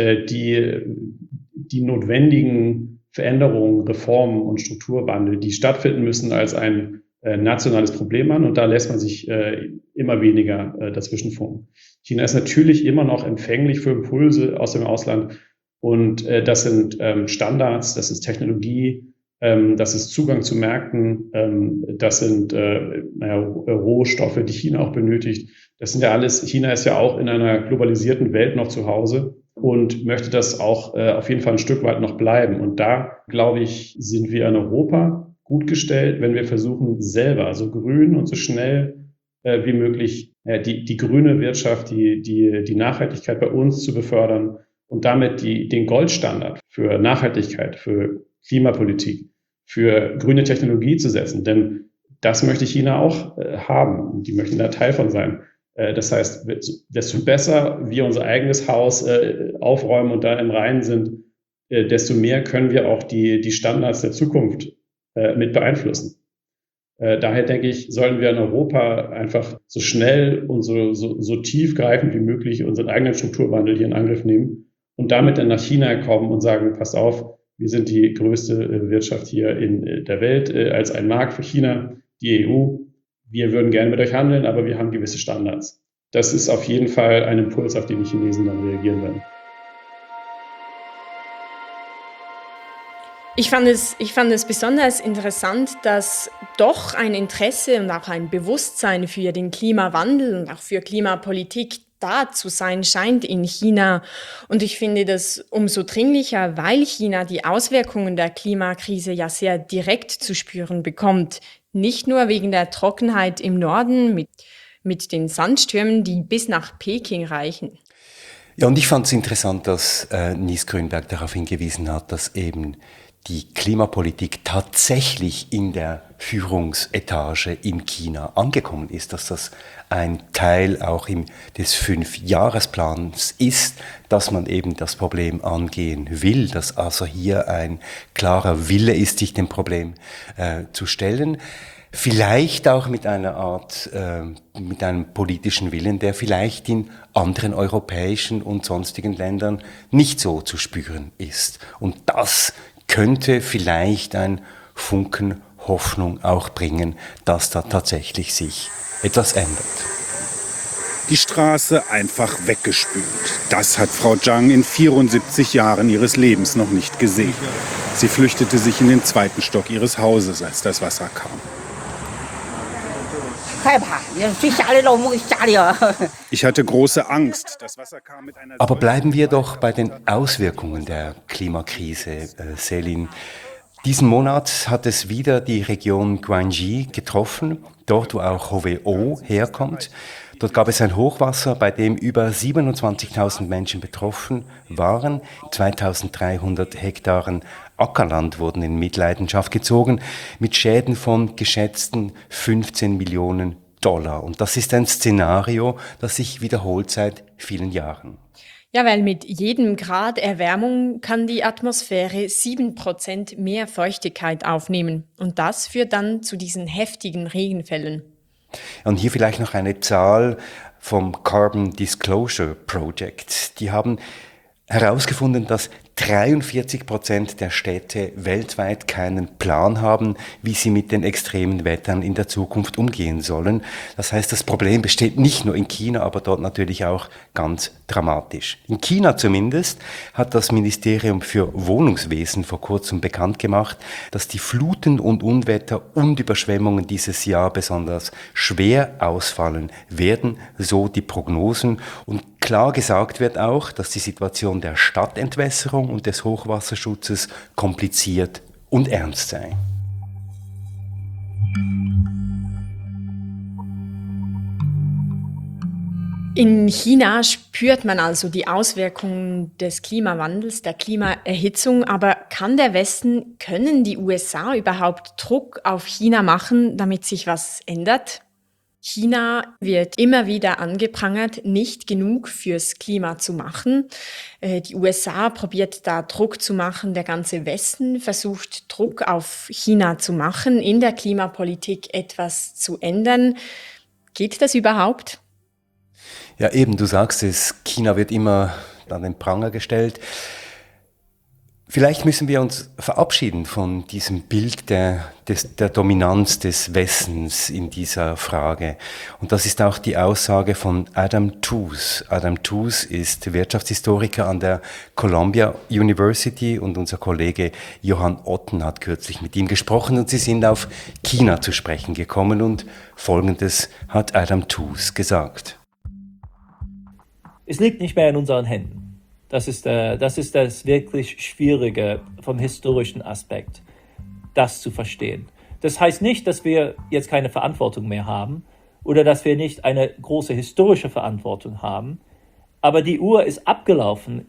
die notwendigen Veränderungen, Reformen und Strukturwandel, die stattfinden müssen, als ein nationales Problem an. Und da lässt man sich immer weniger dazwischen funken. China ist natürlich immer noch empfänglich für Impulse aus dem Ausland. Und das sind Standards, das ist Technologie, das ist Zugang zu Märkten, das sind Rohstoffe, die China auch benötigt. Das sind ja alles, China ist ja auch in einer globalisierten Welt noch zu Hause und möchte das auch auf jeden Fall ein Stück weit noch bleiben. Und da, glaube ich, sind wir in Europa gut gestellt, wenn wir versuchen, selber so grün und so schnell wie möglich die grüne Wirtschaft, die Nachhaltigkeit bei uns zu befördern und damit den Goldstandard für Nachhaltigkeit, für Klimapolitik, für grüne Technologie zu setzen. Denn das möchte China auch haben. Die möchten da Teil von sein. Das heißt, desto besser wir unser eigenes Haus aufräumen und da im Reinen sind, desto mehr können wir auch die Standards der Zukunft mit beeinflussen. Daher denke ich, sollten wir in Europa einfach so schnell und so tiefgreifend wie möglich unseren eigenen Strukturwandel hier in Angriff nehmen und damit dann nach China kommen und sagen, passt auf, wir sind die größte Wirtschaft hier in der Welt als ein Markt für China, die EU. Wir würden gerne mit euch handeln, aber wir haben gewisse Standards. Das ist auf jeden Fall ein Impuls, auf den die Chinesen dann reagieren werden. Ich fand es besonders interessant, dass doch ein Interesse und auch ein Bewusstsein für den Klimawandel und auch für Klimapolitik da zu sein scheint in China. Und ich finde das umso dringlicher, weil China die Auswirkungen der Klimakrise ja sehr direkt zu spüren bekommt. Nicht nur wegen der Trockenheit im Norden mit den Sandstürmen, die bis nach Peking reichen. Ja, und ich fand es interessant, dass Nils Grünberg darauf hingewiesen hat, dass eben die Klimapolitik tatsächlich in der Führungsetage in China angekommen ist, dass das ein Teil auch des 5-Jahresplans ist, dass man eben das Problem angehen will, dass also hier ein klarer Wille ist, sich dem Problem zu stellen. Vielleicht auch mit einer Art, mit einem politischen Willen, der vielleicht in anderen europäischen und sonstigen Ländern nicht so zu spüren ist. Und das könnte vielleicht ein Funken Hoffnung auch bringen, dass da tatsächlich sich etwas ändert. Die Straße einfach weggespült. Das hat Frau Zhang in 74 Jahren ihres Lebens noch nicht gesehen. Sie flüchtete sich in den 2. Stock ihres Hauses, als das Wasser kam. Ich hatte große Angst. Das Wasser kam mit einer. Aber bleiben wir doch bei den Auswirkungen der Klimakrise, Selin. Diesen Monat hat es wieder die Region Guangxi getroffen, dort wo auch Howe-O herkommt. Dort gab es ein Hochwasser, bei dem über 27.000 Menschen betroffen waren. 2.300 Hektaren Ackerland wurden in Mitleidenschaft gezogen, mit Schäden von geschätzten 15 Millionen $. Und das ist ein Szenario, das sich wiederholt seit vielen Jahren. Ja, weil mit jedem Grad Erwärmung kann die Atmosphäre 7% mehr Feuchtigkeit aufnehmen. Und das führt dann zu diesen heftigen Regenfällen. Und hier vielleicht noch eine Zahl vom Carbon Disclosure Project. Die haben herausgefunden, dass 43% der Städte weltweit keinen Plan haben, wie sie mit den extremen Wettern in der Zukunft umgehen sollen. Das heißt, das Problem besteht nicht nur in China, aber dort natürlich auch ganz dramatisch. In China zumindest hat das Ministerium für Wohnungswesen vor kurzem bekannt gemacht, dass die Fluten und Unwetter und Überschwemmungen dieses Jahr besonders schwer ausfallen werden, so die Prognosen. Und klar gesagt wird auch, dass die Situation der Stadtentwässerung und des Hochwasserschutzes kompliziert und ernst sei. In China spürt man also die Auswirkungen des Klimawandels, der Klimaerhitzung. Aber können die USA überhaupt Druck auf China machen, damit sich was ändert? China wird immer wieder angeprangert, nicht genug fürs Klima zu machen. Die USA probiert da Druck zu machen. Der ganze Westen versucht Druck auf China zu machen, in der Klimapolitik etwas zu ändern. Geht das überhaupt? Ja, eben, du sagst es, China wird immer an den Pranger gestellt. Vielleicht müssen wir uns verabschieden von diesem Bild der Dominanz des Westens in dieser Frage. Und das ist auch die Aussage von Adam Tooze. Adam Tooze ist Wirtschaftshistoriker an der Columbia University und unser Kollege Johann Otten hat kürzlich mit ihm gesprochen und sie sind auf China zu sprechen gekommen und Folgendes hat Adam Tooze gesagt. Es liegt nicht mehr in unseren Händen. Das ist das wirklich Schwierige vom historischen Aspekt, das zu verstehen. Das heißt nicht, dass wir jetzt keine Verantwortung mehr haben oder dass wir nicht eine große historische Verantwortung haben. Aber die Uhr ist abgelaufen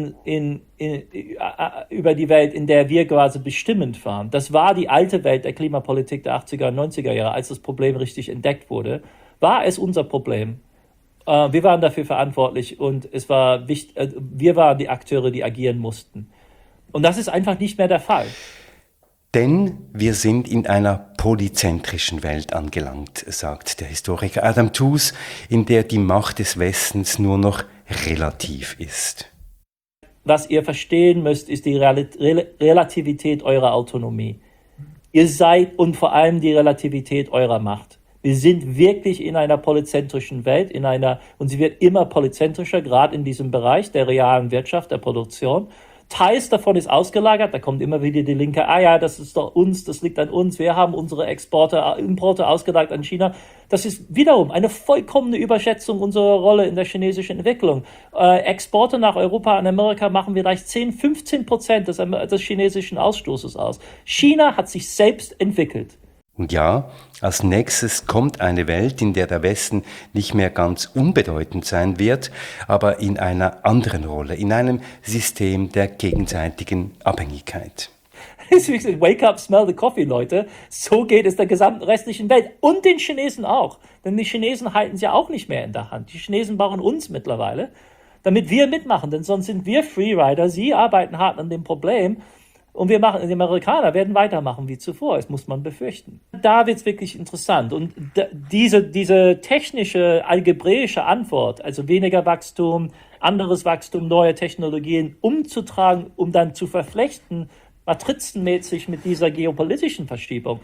über die Welt, in der wir quasi bestimmend waren. Das war die alte Welt der Klimapolitik der 80er und 90er Jahre, als das Problem richtig entdeckt wurde. War es unser Problem? Wir waren dafür verantwortlich und es war wichtig, wir waren die Akteure, die agieren mussten. Und das ist einfach nicht mehr der Fall. Denn wir sind in einer polyzentrischen Welt angelangt, sagt der Historiker Adam Tooze, in der die Macht des Westens nur noch relativ ist. Was ihr verstehen müsst, ist die Relativität eurer Autonomie. Ihr seid und vor allem die Relativität eurer Macht. Wir sind wirklich in einer polyzentrischen Welt, und sie wird immer polyzentrischer, gerade in diesem Bereich der realen Wirtschaft, der Produktion. Teils davon ist ausgelagert, da kommt immer wieder die Linke, das ist doch uns, das liegt an uns, wir haben unsere Importe ausgelagert an China. Das ist wiederum eine vollkommene Überschätzung unserer Rolle in der chinesischen Entwicklung. Exporte nach Europa und Amerika machen vielleicht 10-15% des chinesischen Ausstoßes aus. China hat sich selbst entwickelt. Und ja, als nächstes kommt eine Welt, in der der Westen nicht mehr ganz unbedeutend sein wird, aber in einer anderen Rolle, in einem System der gegenseitigen Abhängigkeit. Wake up, smell the coffee, Leute. So geht es der gesamten restlichen Welt und den Chinesen auch. Denn die Chinesen halten es ja auch nicht mehr in der Hand. Die Chinesen brauchen uns mittlerweile, damit wir mitmachen, denn sonst sind wir Freerider. Sie arbeiten hart an dem Problem. Und die Amerikaner werden weitermachen wie zuvor, das muss man befürchten. Da wird es wirklich interessant. Und diese technische, algebräische Antwort, also weniger Wachstum, anderes Wachstum, neue Technologien umzutragen, um dann zu verflechten, matrizenmäßig mit dieser geopolitischen Verschiebung.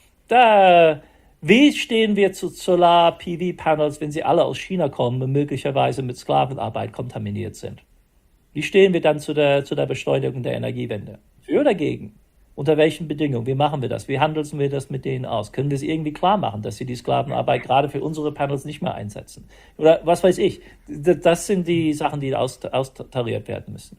Wie stehen wir zu Solar-PV-Panels, wenn sie alle aus China kommen und möglicherweise mit Sklavenarbeit kontaminiert sind? Wie stehen wir dann zu der Beschleunigung der Energiewende? Für oder dagegen? Unter welchen Bedingungen? Wie machen wir das? Wie handeln wir das mit denen aus? Können wir es irgendwie klar machen, dass sie die Sklavenarbeit gerade für unsere Panels nicht mehr einsetzen? Oder was weiß ich? Das sind die Sachen, die austariert werden müssen.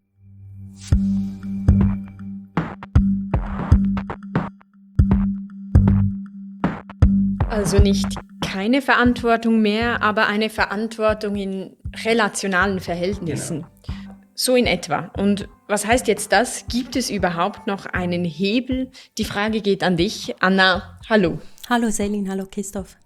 Also nicht keine Verantwortung mehr, aber eine Verantwortung in relationalen Verhältnissen. Genau. So in etwa. Und was heißt jetzt das? Gibt es überhaupt noch einen Hebel? Die Frage geht an dich. Anna, hallo. Hallo Selin, hallo Christoph.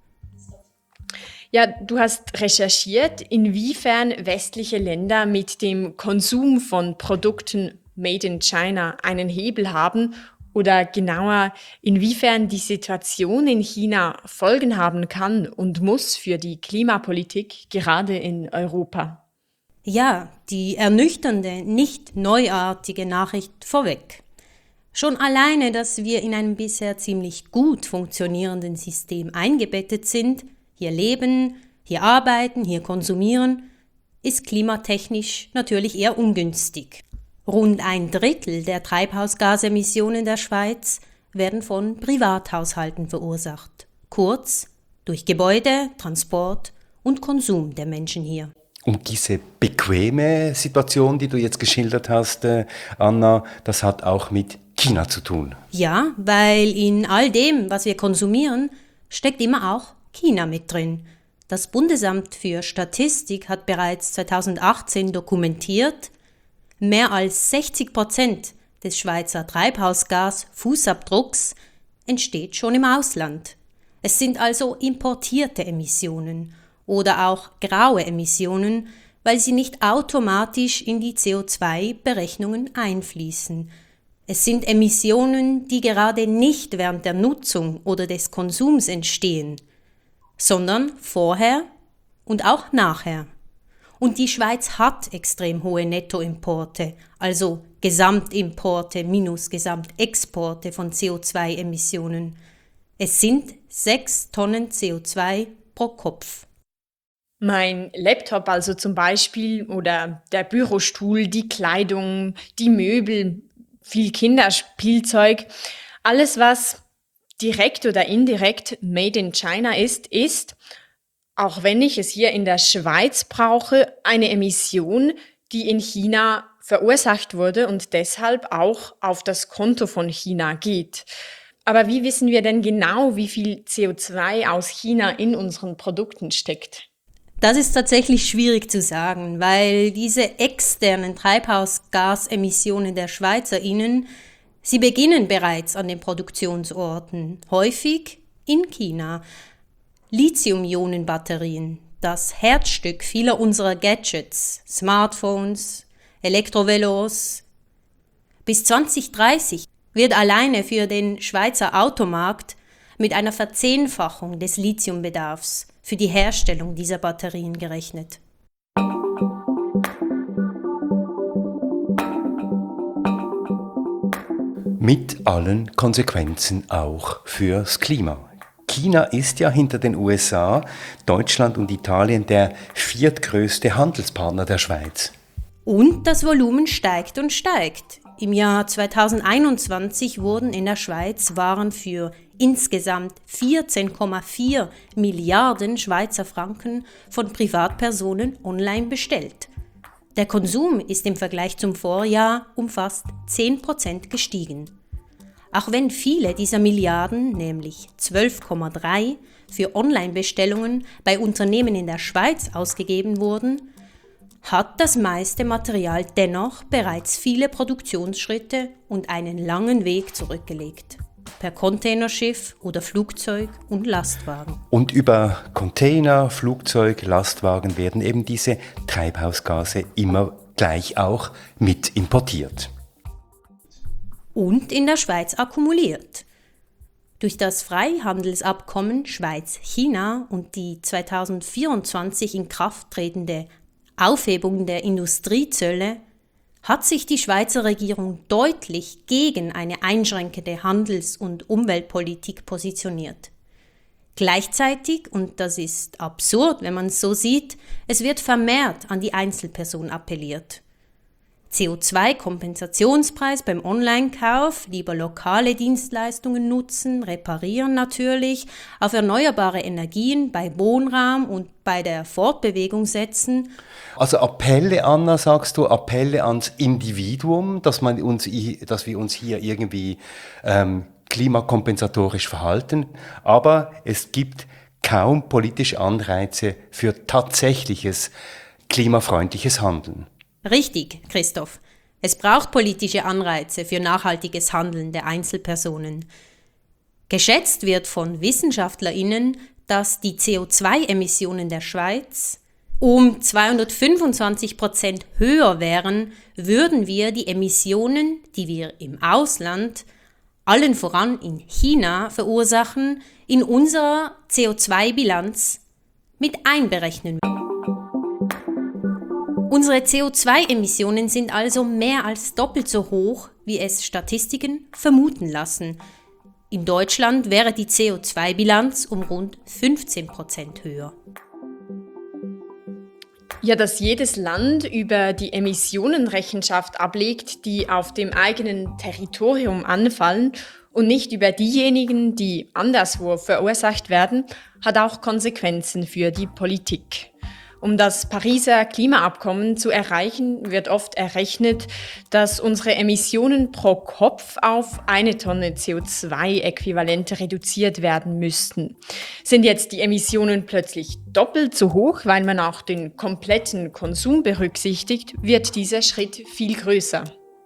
Ja, du hast recherchiert, inwiefern westliche Länder mit dem Konsum von Produkten made in China einen Hebel haben oder genauer, inwiefern die Situation in China Folgen haben kann und muss für die Klimapolitik, gerade in Europa. Ja, die ernüchternde, nicht neuartige Nachricht vorweg. Schon alleine, dass wir in einem bisher ziemlich gut funktionierenden System eingebettet sind, hier leben, hier arbeiten, hier konsumieren, ist klimatechnisch natürlich eher ungünstig. Rund 1/3 der Treibhausgasemissionen der Schweiz werden von Privathaushalten verursacht. Kurz, durch Gebäude, Transport und Konsum der Menschen hier. Und diese bequeme Situation, die du jetzt geschildert hast, Anna, das hat auch mit China zu tun. Ja, weil in all dem, was wir konsumieren, steckt immer auch China mit drin. Das Bundesamt für Statistik hat bereits 2018 dokumentiert, mehr als 60% des Schweizer Treibhausgas-Fußabdrucks entsteht schon im Ausland. Es sind also importierte Emissionen oder auch graue Emissionen, weil sie nicht automatisch in die CO2-Berechnungen einfließen. Es sind Emissionen, die gerade nicht während der Nutzung oder des Konsums entstehen, sondern vorher und auch nachher. Und die Schweiz hat extrem hohe Nettoimporte, also Gesamtimporte minus Gesamtexporte von CO2-Emissionen. Es sind 6 Tonnen CO2 pro Kopf. Mein Laptop also zum Beispiel oder der Bürostuhl, die Kleidung, die Möbel, viel Kinderspielzeug, alles was direkt oder indirekt made in China ist, auch wenn ich es hier in der Schweiz brauche, eine Emission, die in China verursacht wurde und deshalb auch auf das Konto von China geht. Aber wie wissen wir denn genau, wie viel CO2 aus China in unseren Produkten steckt? Das ist tatsächlich schwierig zu sagen, weil diese externen Treibhausgasemissionen der SchweizerInnen, sie beginnen bereits an den Produktionsorten, häufig in China. Lithium-Ionen-Batterien, das Herzstück vieler unserer Gadgets, Smartphones, Elektrovelos. Bis 2030 wird alleine für den Schweizer Automarkt mit einer Verzehnfachung des Lithiumbedarfs für die Herstellung dieser Batterien gerechnet. Mit allen Konsequenzen auch fürs Klima. China ist ja hinter den USA, Deutschland und Italien der viertgrößte Handelspartner der Schweiz. Und das Volumen steigt und steigt. Im Jahr 2021 wurden in der Schweiz Waren für insgesamt 14,4 Milliarden Schweizer Franken von Privatpersonen online bestellt. Der Konsum ist im Vergleich zum Vorjahr um fast 10% gestiegen. Auch wenn viele dieser Milliarden, nämlich 12,3, für Online-Bestellungen bei Unternehmen in der Schweiz ausgegeben wurden, hat das meiste Material dennoch bereits viele Produktionsschritte und einen langen Weg zurückgelegt. Per Containerschiff oder Flugzeug und Lastwagen. Und über Container, Flugzeug, Lastwagen werden eben diese Treibhausgase immer gleich auch mit importiert. Und in der Schweiz akkumuliert. Durch das Freihandelsabkommen Schweiz-China und die 2024 in Kraft tretende Aufhebung der Industriezölle hat sich die Schweizer Regierung deutlich gegen eine einschränkende Handels- und Umweltpolitik positioniert. Gleichzeitig, und das ist absurd, wenn man es so sieht, es wird vermehrt an die Einzelperson appelliert. CO2-Kompensationspreis beim Online-Kauf, lieber lokale Dienstleistungen nutzen, reparieren natürlich, auf erneuerbare Energien bei Wohnraum und bei der Fortbewegung setzen. Also Appelle, Anna, sagst du, Appelle ans Individuum, dass wir uns hier irgendwie klimakompensatorisch verhalten, aber es gibt kaum politische Anreize für tatsächliches klimafreundliches Handeln. Richtig, Christoph. Es braucht politische Anreize für nachhaltiges Handeln der Einzelpersonen. Geschätzt wird von WissenschaftlerInnen, dass die CO2-Emissionen der Schweiz um 225% höher wären, würden wir die Emissionen, die wir im Ausland, allen voran in China, verursachen, in unserer CO2-Bilanz mit einberechnen. Unsere CO2-Emissionen sind also mehr als doppelt so hoch, wie es Statistiken vermuten lassen. In Deutschland wäre die CO2-Bilanz um rund 15% höher. Ja, dass jedes Land über die Emissionen Rechenschaft ablegt, die auf dem eigenen Territorium anfallen und nicht über diejenigen, die anderswo verursacht werden, hat auch Konsequenzen für die Politik. Um das Pariser Klimaabkommen zu erreichen, wird oft errechnet, dass unsere Emissionen pro Kopf auf 1 Tonne CO2-Äquivalente reduziert werden müssten. Sind jetzt die Emissionen plötzlich doppelt so hoch, weil man auch den kompletten Konsum berücksichtigt, wird dieser Schritt viel größer.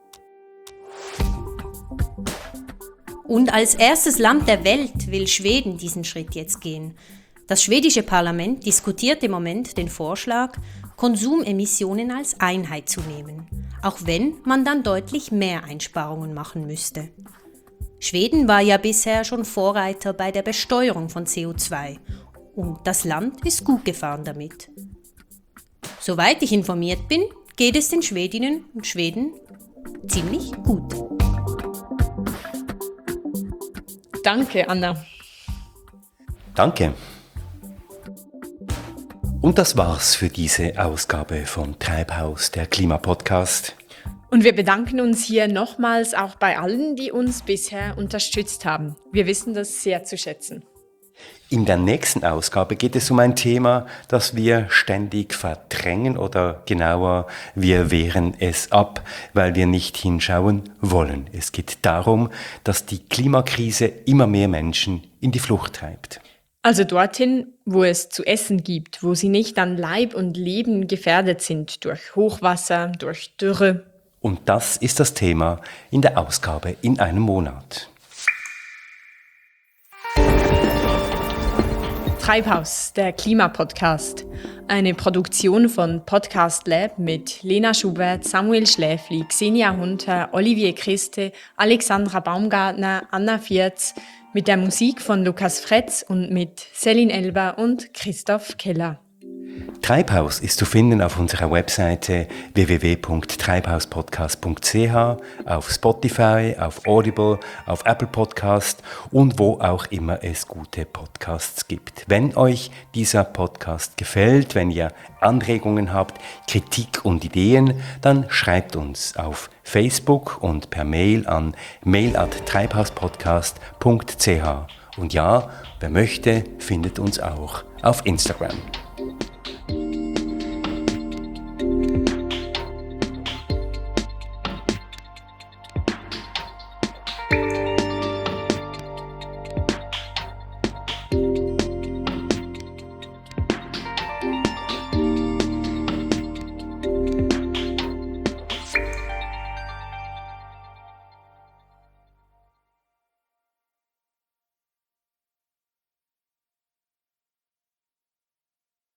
Und als erstes Land der Welt will Schweden diesen Schritt jetzt gehen. Das schwedische Parlament diskutiert im Moment den Vorschlag, Konsumemissionen als Einheit zu nehmen, auch wenn man dann deutlich mehr Einsparungen machen müsste. Schweden war ja bisher schon Vorreiter bei der Besteuerung von CO2 und das Land ist gut gefahren damit. Soweit ich informiert bin, geht es den Schwedinnen und Schweden ziemlich gut. Danke, Anna. Danke. Und das war's für diese Ausgabe von Treibhaus, der Klimapodcast. Und wir bedanken uns hier nochmals auch bei allen, die uns bisher unterstützt haben. Wir wissen das sehr zu schätzen. In der nächsten Ausgabe geht es um ein Thema, das wir ständig verdrängen oder genauer, wir wehren es ab, weil wir nicht hinschauen wollen. Es geht darum, dass die Klimakrise immer mehr Menschen in die Flucht treibt. Also dorthin, wo es zu essen gibt, wo sie nicht an Leib und Leben gefährdet sind durch Hochwasser, durch Dürre. Und das ist das Thema in der Ausgabe in einem Monat. Treibhaus, der Klimapodcast. Eine Produktion von Podcast Lab mit Lena Schubert, Samuel Schläfli, Xenia Hunter, Olivier Christe, Alexandra Baumgartner, Anna Vierz, mit der Musik von Lukas Fretz und mit Selin Elber und Christoph Keller. Treibhaus ist zu finden auf unserer Webseite www.treibhauspodcast.ch, auf Spotify, auf Audible, auf Apple Podcast und wo auch immer es gute Podcasts gibt. Wenn euch dieser Podcast gefällt, wenn ihr Anregungen habt, Kritik und Ideen, dann schreibt uns auf Facebook und per Mail an mail@treibhauspodcast.ch. Und ja, wer möchte, findet uns auch auf Instagram.